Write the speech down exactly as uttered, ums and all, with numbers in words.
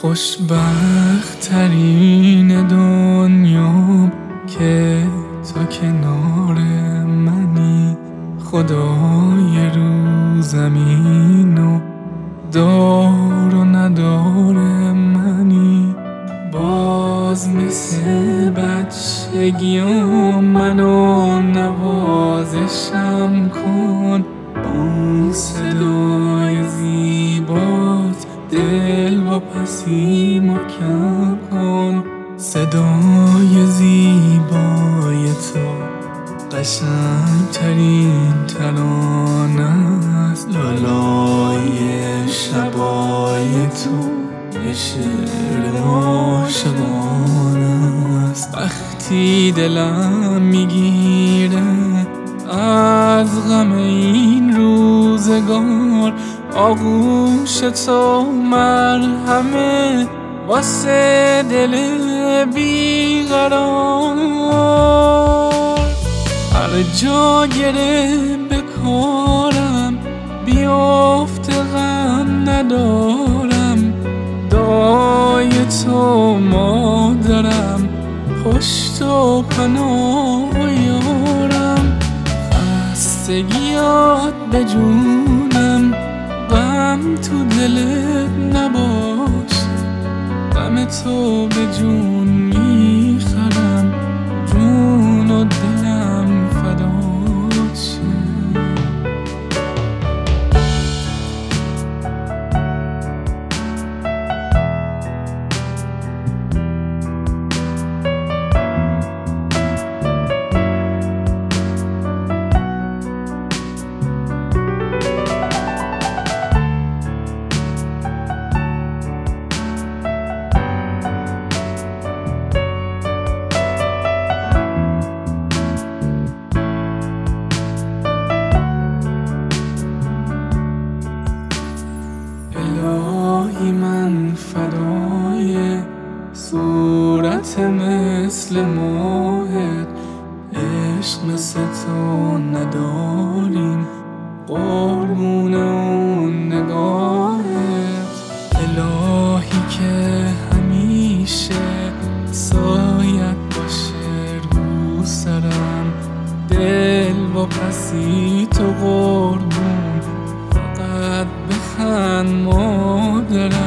خوشبخت ترین دنیا که تو کنار منی، خدای رو زمین و دار و ندار منی. باز مثل بچگیام منو نوازشم کن، اون صدای زیبات دل با پسی محکم کن. صدای زیبای تو قشنگترین ترانه است، لالای شبای تو یه شعر عاشقانه است. وقتی دلم میگیره از غم این روزگار، آغوش تو مرهمه واسه دل بیقرار. هر جا گره به کارم بیافته غم ندارم، دعای تو مادرم پشت و پناه یارم. خستگیات به جونم، غم تو دلت نباش، غم تو به جون میخرم، جون و دلم فدات شه. الهی من فدای صورت مثل ماهت، عشق مثل تو نداریم قربون اون نگاهت. الهی که همیشه سایت باشه رو سرم، دل با پسی تو قربون فقط بخند مادرم.